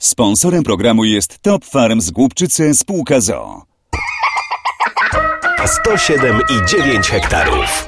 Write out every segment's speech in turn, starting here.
Sponsorem programu jest Top Farm z Głubczyce spółka z o.o. 107,9 hektarów.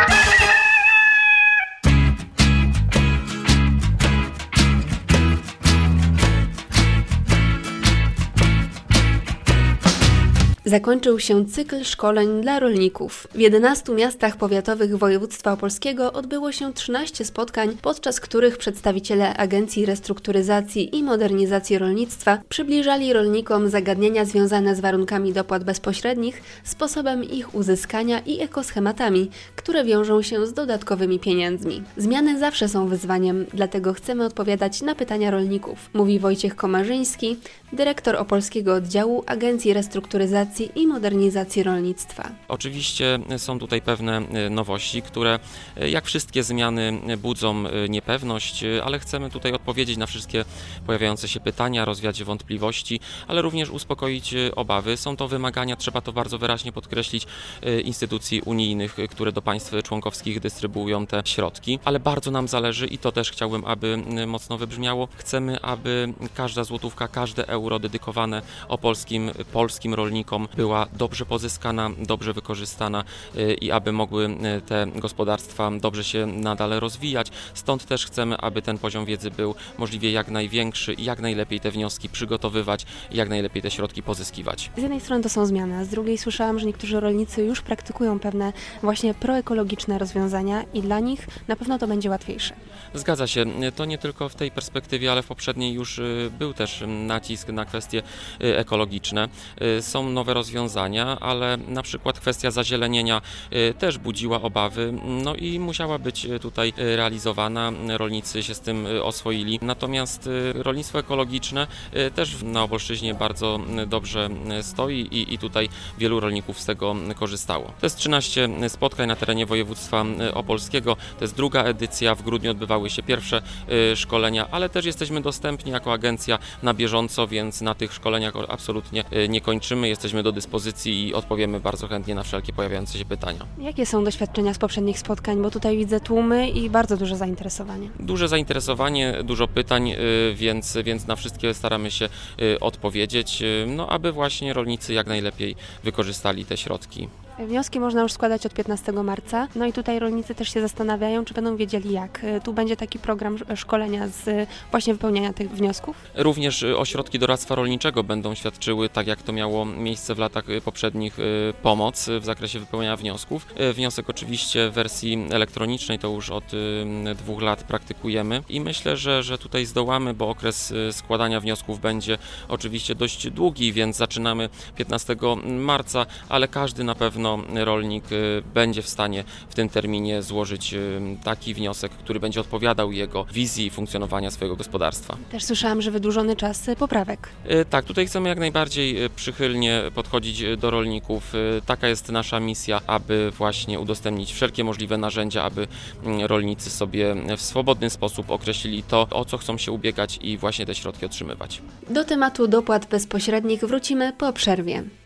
Zakończył się cykl szkoleń dla rolników. W 11 miastach powiatowych województwa opolskiego odbyło się 13 spotkań, podczas których przedstawiciele Agencji Restrukturyzacji i Modernizacji Rolnictwa przybliżali rolnikom zagadnienia związane z warunkami dopłat bezpośrednich, sposobem ich uzyskania i ekoschematami, które wiążą się z dodatkowymi pieniędzmi. Zmiany zawsze są wyzwaniem, dlatego chcemy odpowiadać na pytania rolników, mówi Wojciech Komarzyński, dyrektor opolskiego oddziału Agencji Restrukturyzacji i Modernizacji Rolnictwa. Oczywiście są tutaj pewne nowości, które jak wszystkie zmiany budzą niepewność, ale chcemy tutaj odpowiedzieć na wszystkie pojawiające się pytania, rozwiać wątpliwości, ale również uspokoić obawy. Są to wymagania, trzeba to bardzo wyraźnie podkreślić, instytucji unijnych, które do państw członkowskich dystrybuują te środki, ale bardzo nam zależy i to też chciałbym, aby mocno wybrzmiało. Chcemy, aby każda złotówka, każde euro dedykowane polskim rolnikom była dobrze pozyskana, dobrze wykorzystana i aby mogły te gospodarstwa dobrze się nadal rozwijać. Stąd też chcemy, aby ten poziom wiedzy był możliwie jak największy i jak najlepiej te wnioski przygotowywać i jak najlepiej te środki pozyskiwać. Z jednej strony to są zmiany, a z drugiej słyszałam, że niektórzy rolnicy już praktykują pewne właśnie proekologiczne rozwiązania i dla nich na pewno to będzie łatwiejsze. Zgadza się. To nie tylko w tej perspektywie, ale w poprzedniej już był też nacisk na kwestie ekologiczne. Są nowe rozwiązania, ale na przykład kwestia zazielenienia też budziła obawy, no i musiała być tutaj realizowana. Rolnicy się z tym oswoili. Natomiast rolnictwo ekologiczne też na Opolszczyźnie bardzo dobrze stoi i tutaj wielu rolników z tego korzystało. To jest 13 spotkań na terenie województwa opolskiego. To jest druga edycja. W grudniu odbywały się pierwsze szkolenia, ale też jesteśmy dostępni jako agencja na bieżąco, więc na tych szkoleniach absolutnie nie kończymy. Jesteśmy do dyspozycji i odpowiemy bardzo chętnie na wszelkie pojawiające się pytania. Jakie są doświadczenia z poprzednich spotkań? Bo tutaj widzę tłumy i bardzo duże zainteresowanie. Duże zainteresowanie, dużo pytań, więc na wszystkie staramy się odpowiedzieć, no aby właśnie rolnicy jak najlepiej wykorzystali te środki. Wnioski można już składać od 15 marca, no i tutaj rolnicy też się zastanawiają, czy będą wiedzieli jak. Tu będzie taki program szkolenia z właśnie wypełniania tych wniosków? Również ośrodki doradztwa rolniczego będą świadczyły, tak jak to miało miejsce w latach poprzednich, pomoc w zakresie wypełniania wniosków. Wniosek oczywiście w wersji elektronicznej to już od 2 lat praktykujemy i myślę, że tutaj zdołamy, bo okres składania wniosków będzie oczywiście dość długi, więc zaczynamy 15 marca, ale każdy na pewno rolnik będzie w stanie w tym terminie złożyć taki wniosek, który będzie odpowiadał jego wizji funkcjonowania swojego gospodarstwa. Też słyszałam, że wydłużony czas poprawek. Tak, tutaj chcemy jak najbardziej przychylnie podchodzić do rolników. Taka jest nasza misja, aby właśnie udostępnić wszelkie możliwe narzędzia, aby rolnicy sobie w swobodny sposób określili to, o co chcą się ubiegać i właśnie te środki otrzymywać. Do tematu dopłat bezpośrednich wrócimy po przerwie.